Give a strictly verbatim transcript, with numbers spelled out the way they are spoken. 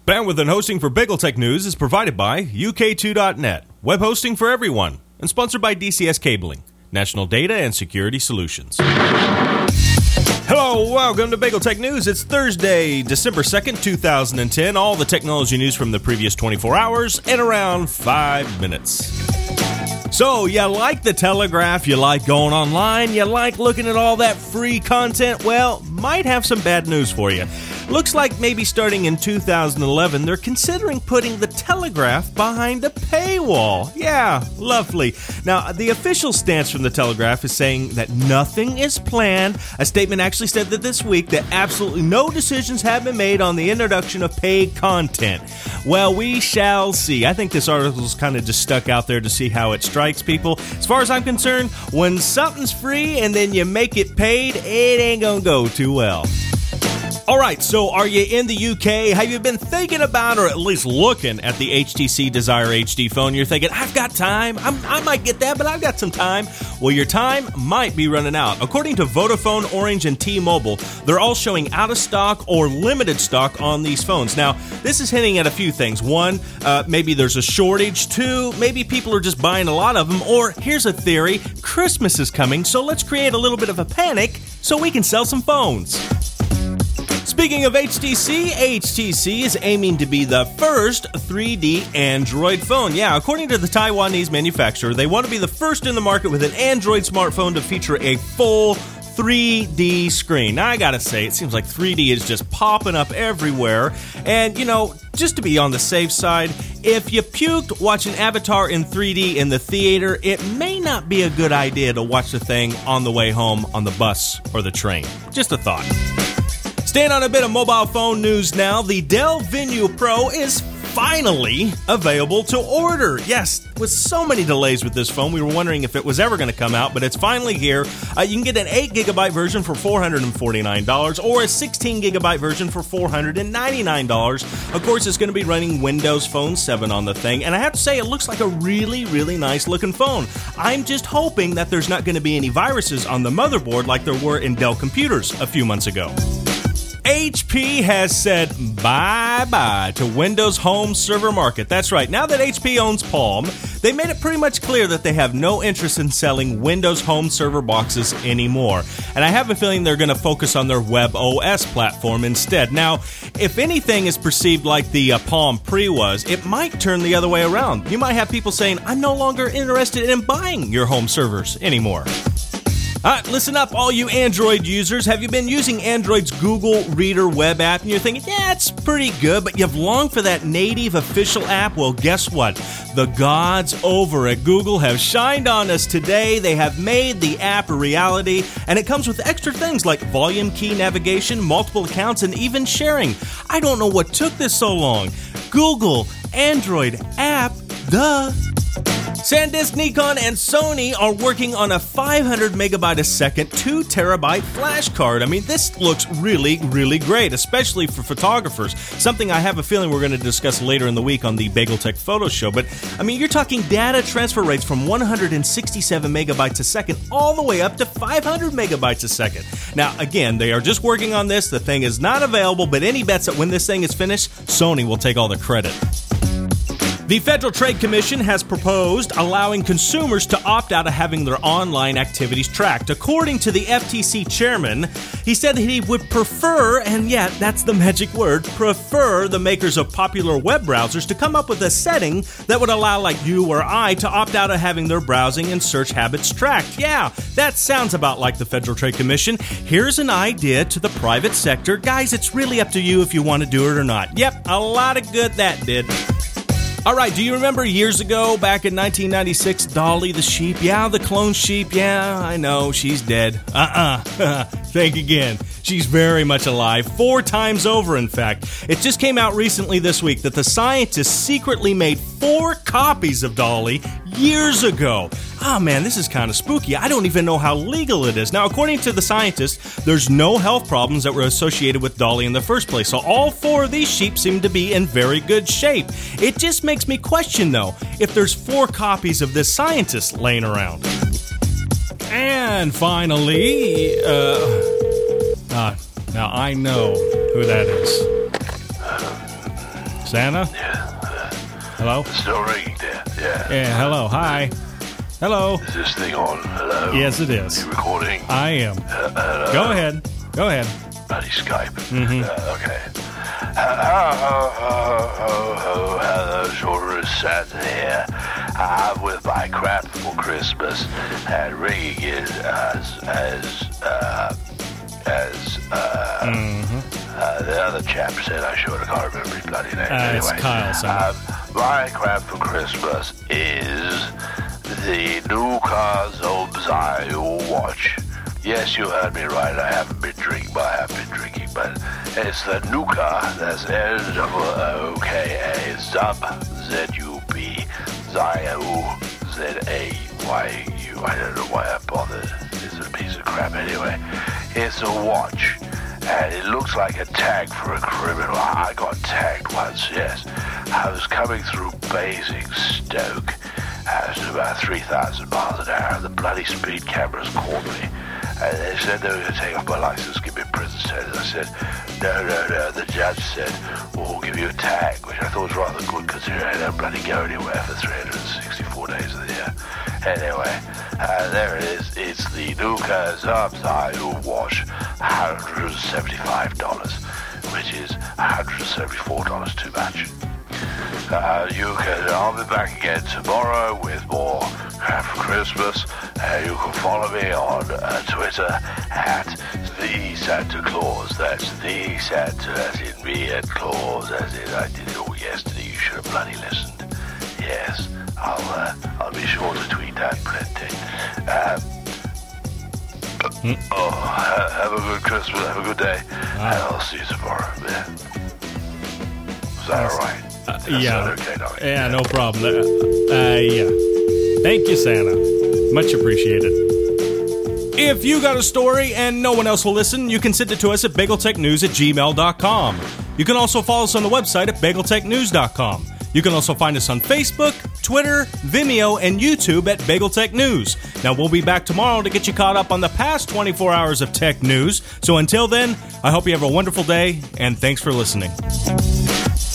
Bandwidth and hosting for BagelTech News is provided by U K two dot net, web hosting for everyone, and sponsored by D C S Cabling, National Data and Security Solutions. Hello, welcome to BagelTech News. It's Thursday, December second, two thousand ten. All the technology news from the previous twenty-four hours in around five minutes. So, you like the Telegraph, you like going online, you like looking at all that free content? Well, might have some bad news for you. Looks like maybe starting in two thousand eleven, they're considering putting the Telegraph behind a paywall. Yeah, lovely. Now, the official stance from the Telegraph is saying that nothing is planned. A statement actually said that this week that absolutely no decisions have been made on the introduction of paid content. Well, we shall see. I think this article's kind of just stuck out there to see how it strikes people. As far as I'm concerned, when something's free and then you make it paid, it ain't gonna go too well. Alright, so are you in the U K? Have you been thinking about, or at least looking at the H T C Desire H D phone? You're thinking, I've got time, I'm, I might get that, but I've got some time. Well, your time might be running out. According to Vodafone, Orange, and T-Mobile, they're all showing out of stock or limited stock on these phones. Now, this is hinting at a few things. One, uh, maybe there's a shortage. Two, maybe people are just buying a lot of them. Or, here's a theory, Christmas is coming, so let's create a little bit of a panic so we can sell some phones. Speaking of H T C, H T C is aiming to be the first three D Android phone. Yeah, according to the Taiwanese manufacturer, they want to be the first in the market with an Android smartphone to feature a full three D screen. Now, I gotta say, it seems like three D is just popping up everywhere. And, you know, just to be on the safe side, if you puked watching Avatar in three D in the theater, it may not be a good idea to watch the thing on the way home on the bus or the train. Just a thought. Staying on a bit of mobile phone news now, the Dell Venue Pro is finally available to order. Yes, with so many delays with this phone, we were wondering if it was ever going to come out, but it's finally here. Uh, you can get an eight gigabyte version for four hundred forty-nine dollars or a sixteen gigabyte version for four hundred ninety-nine dollars. Of course, it's going to be running Windows Phone seven on the thing, and I have to say, it looks like a really, really nice looking phone. I'm just hoping that there's not going to be any viruses on the motherboard like there were in Dell computers a few months ago. H P has said bye-bye to Windows Home Server market. That's right. Now that H P owns Palm, they made it pretty much clear that they have no interest in selling Windows Home Server boxes anymore. And I have a feeling they're going to focus on their WebOS platform instead. Now, if anything is perceived like the uh, Palm Pre was, it might turn the other way around. You might have people saying, I'm no longer interested in buying your home servers anymore. Alright, listen up, all you Android users. Have you been using Android's Google Reader web app and you're thinking, yeah, it's pretty good, but you've longed for that native official app? Well, guess what? The gods over at Google have shined on us today. They have made the app a reality, and it comes with extra things like volume key navigation, multiple accounts, and even sharing. I don't know what took this so long. Google Android app, duh. SanDisk, Nikon, and Sony are working on a five hundred megabyte a second, two terabyte flash card. I mean, this looks really, really great, especially for photographers. Something I have a feeling we're going to discuss later in the week on the BagelTech Photo Show. But, I mean, you're talking data transfer rates from one hundred sixty-seven megabytes a second all the way up to five hundred megabytes a second. Now, again, they are just working on this. The thing is not available, but any bets that when this thing is finished, Sony will take all the credit. The Federal Trade Commission has proposed allowing consumers to opt out of having their online activities tracked. According to the F T C chairman, he said that he would prefer, and yet that's the magic word, prefer the makers of popular web browsers to come up with a setting that would allow like you or I to opt out of having their browsing and search habits tracked. Yeah, that sounds about like the Federal Trade Commission. Here's an idea to the private sector. Guys, it's really up to you if you want to do it or not. Yep, a lot of good that did. Alright, do you remember years ago, back in nineteen ninety-six, Dolly the sheep? Yeah, the clone sheep. Yeah, I know, she's dead. Uh-uh. Think again. She's very much alive. Four times over, in fact. It just came out recently this week that the scientists secretly made four copies of Dolly years ago. Oh man, this is kind of spooky. I don't even know how legal it is. Now, according to the scientists, there's no health problems that were associated with Dolly in the first place. So all four of these sheep seem to be in very good shape. It just makes me question, though, if there's four copies of this scientist laying around. And finally, uh... uh now I know who that is. Santa? Yeah. Uh, Hello? it's still ringing there. Yeah. Yeah, hello. Hi. Hello. Is this thing on? Hello? Yes, it is. Are you recording? I am. Uh, hello? Go ahead. Go ahead. Bloody Skype. Mm-hmm. Uh, okay. Ho, ho, ho, ho, ho, hello, Shorter Santa here. I'm with my crap for Christmas, and ringing it as, as, uh, as, uh, Mm-hmm. uh, the other chap said I should. I can't remember his bloody name. Uh, anyway, it's Kyle, Santa. um, my crap for Christmas is the Nuka Zobzai watch. Yes, you heard me right. I haven't been drinking, but I have been drinking. But it's the Nuka. That's N O O K A Zub Z U B Zayu Z A Y U. I don't know why I bothered. It's a piece of crap anyway. It's a watch, and it looks like a tag for a criminal. I got tagged once. Yes, I was coming through Basingstoke. I was about three thousand miles an hour. The bloody speed cameras caught me. And they said they were going to take off my license, give me a prison sentence. I said, no, no, no. The judge said, well, we'll give you a tag, which I thought was rather good considering I don't bloody go anywhere for three hundred sixty-four days of the year. Anyway, uh, there it is. It's the Nuka Zobzai watch, one hundred seventy-five dollars, which is one hundred seventy-four dollars too much. Uh, you can, I'll be back again tomorrow with more crap for Christmas. Uh, you can follow me on uh, Twitter at the Santa Claus. That's the Santa, as in me, and Claus, as in I did it all yesterday. You should have bloody listened. Yes, I'll uh, I'll be sure to tweet that plenty. Um, mm. Oh, ha- have a good Christmas, have a good day, wow. And I'll see you tomorrow. Yeah. Is that all right? Uh, yeah. Okay, no, yeah, no problem. Uh, uh, yeah. Thank you, Santa. Much appreciated. If you got a story and no one else will listen, you can send it to us at bageltechnews at gmail dot com. You can also follow us on the website at bageltechnews dot com. You can also find us on Facebook, Twitter, Vimeo, and YouTube at BagelTech News. Now, we'll be back tomorrow to get you caught up on the past twenty-four hours of tech news. So until then, I hope you have a wonderful day, and thanks for listening.